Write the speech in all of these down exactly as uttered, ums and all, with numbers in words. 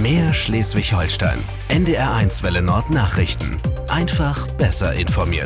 Mehr Schleswig-Holstein. N D R eins Welle Nord Nachrichten. Einfach besser informiert.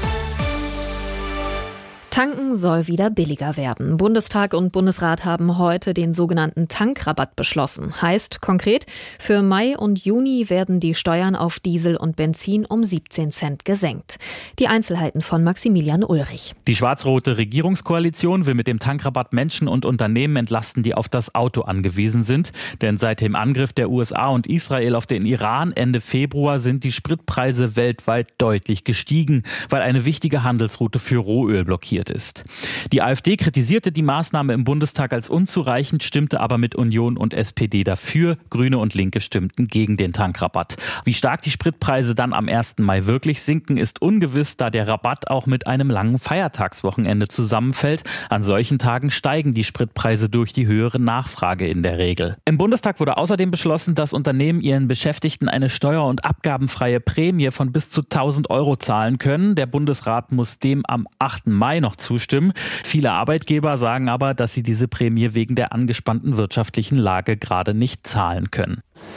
Tanken soll wieder billiger werden. Bundestag und Bundesrat haben heute den sogenannten Tankrabatt beschlossen. Heißt konkret, für Mai und Juni werden die Steuern auf Diesel und Benzin um siebzehn Cent gesenkt. Die Einzelheiten von Maximilian Ulrich. Die schwarz-rote Regierungskoalition will mit dem Tankrabatt Menschen und Unternehmen entlasten, die auf das Auto angewiesen sind. Denn seit dem Angriff der U S A und Israel auf den Iran Ende Februar sind die Spritpreise weltweit deutlich gestiegen, weil eine wichtige Handelsroute für Rohöl blockiert ist. Die AfD kritisierte die Maßnahme im Bundestag als unzureichend, stimmte aber mit Union und S P D dafür. Grüne und Linke stimmten gegen den Tankrabatt. Wie stark die Spritpreise dann am ersten Mai wirklich sinken, ist ungewiss, da der Rabatt auch mit einem langen Feiertagswochenende zusammenfällt. An solchen Tagen steigen die Spritpreise durch die höhere Nachfrage in der Regel. Im Bundestag wurde außerdem beschlossen, dass Unternehmen ihren Beschäftigten eine steuer- und abgabenfreie Prämie von bis zu tausend Euro zahlen können. Der Bundesrat muss dem am achten Mai noch zustimmen. Viele Arbeitgeber sagen aber, dass sie diese Prämie wegen der angespannten wirtschaftlichen Lage gerade nicht zahlen können.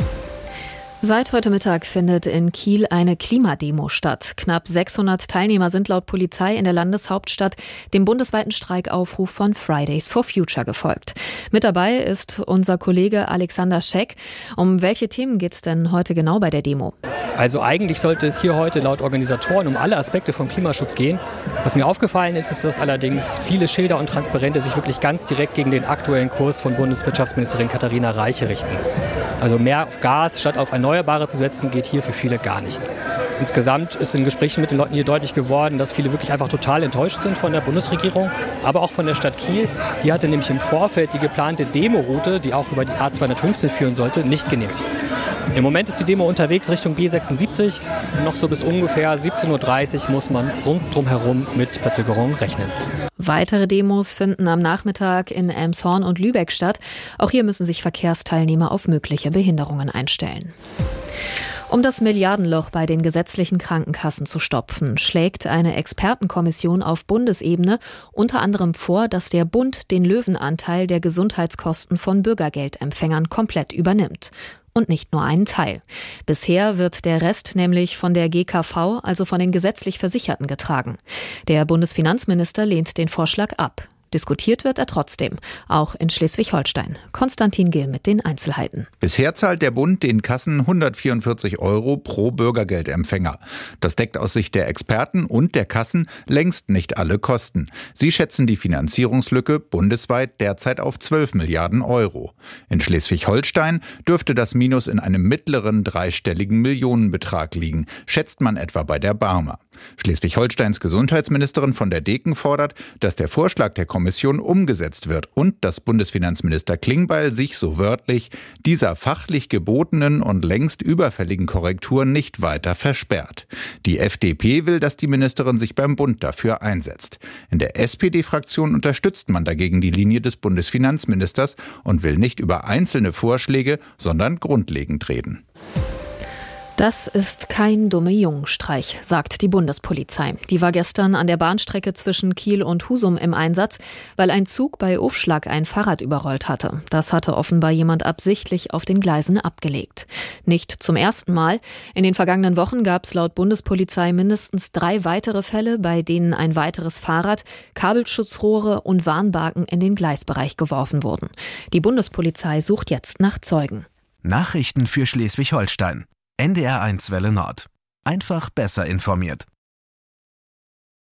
Seit heute Mittag findet in Kiel eine Klimademo statt. Knapp sechshundert Teilnehmer sind laut Polizei in der Landeshauptstadt dem bundesweiten Streikaufruf von Fridays for Future gefolgt. Mit dabei ist unser Kollege Alexander Scheck. Um welche Themen geht es denn heute genau bei der Demo? Also eigentlich sollte es hier heute laut Organisatoren um alle Aspekte von Klimaschutz gehen. Was mir aufgefallen ist, ist, dass allerdings viele Schilder und Transparente sich wirklich ganz direkt gegen den aktuellen Kurs von Bundeswirtschaftsministerin Katharina Reiche richten. Also mehr auf Gas statt auf Erneuerbare zu setzen, geht hier für viele gar nicht. Insgesamt ist in Gesprächen mit den Leuten hier deutlich geworden, dass viele wirklich einfach total enttäuscht sind von der Bundesregierung, aber auch von der Stadt Kiel. Die hatte nämlich im Vorfeld die geplante Demo-Route, die auch über die A zweihundertfünfzehn führen sollte, nicht genehmigt. Im Moment ist die Demo unterwegs Richtung B sechsundsiebzig. Noch so bis ungefähr siebzehn Uhr dreißig muss man rund drumherum mit Verzögerungen rechnen. Weitere Demos finden am Nachmittag in Elmshorn und Lübeck statt. Auch hier müssen sich Verkehrsteilnehmer auf mögliche Behinderungen einstellen. Um das Milliardenloch bei den gesetzlichen Krankenkassen zu stopfen, schlägt eine Expertenkommission auf Bundesebene unter anderem vor, dass der Bund den Löwenanteil der Gesundheitskosten von Bürgergeldempfängern komplett übernimmt. Und nicht nur einen Teil. Bisher wird der Rest nämlich von der G K V, also von den gesetzlich Versicherten, getragen. Der Bundesfinanzminister lehnt den Vorschlag ab. Diskutiert wird er trotzdem, auch in Schleswig-Holstein. Konstantin Gill mit den Einzelheiten. Bisher zahlt der Bund den Kassen hundertvierundvierzig Euro pro Bürgergeldempfänger. Das deckt aus Sicht der Experten und der Kassen längst nicht alle Kosten. Sie schätzen die Finanzierungslücke bundesweit derzeit auf zwölf Milliarden Euro. In Schleswig-Holstein dürfte das Minus in einem mittleren dreistelligen Millionenbetrag liegen, schätzt man etwa bei der Barmer. Schleswig-Holsteins Gesundheitsministerin von der Deken fordert, dass der Vorschlag der Kommission umgesetzt wird und dass Bundesfinanzminister Klingbeil sich so wörtlich dieser fachlich gebotenen und längst überfälligen Korrektur nicht weiter versperrt. Die F D P will, dass die Ministerin sich beim Bund dafür einsetzt. In der S P D-Fraktion unterstützt man dagegen die Linie des Bundesfinanzministers und will nicht über einzelne Vorschläge, sondern grundlegend reden. Das ist kein dumme Jungenstreich, sagt die Bundespolizei. Die war gestern an der Bahnstrecke zwischen Kiel und Husum im Einsatz, weil ein Zug bei Aufschlag ein Fahrrad überrollt hatte. Das hatte offenbar jemand absichtlich auf den Gleisen abgelegt. Nicht zum ersten Mal. In den vergangenen Wochen gab es laut Bundespolizei mindestens drei weitere Fälle, bei denen ein weiteres Fahrrad, Kabelschutzrohre und Warnbalken in den Gleisbereich geworfen wurden. Die Bundespolizei sucht jetzt nach Zeugen. Nachrichten für Schleswig-Holstein. N D R eins Welle Nord. Einfach besser informiert.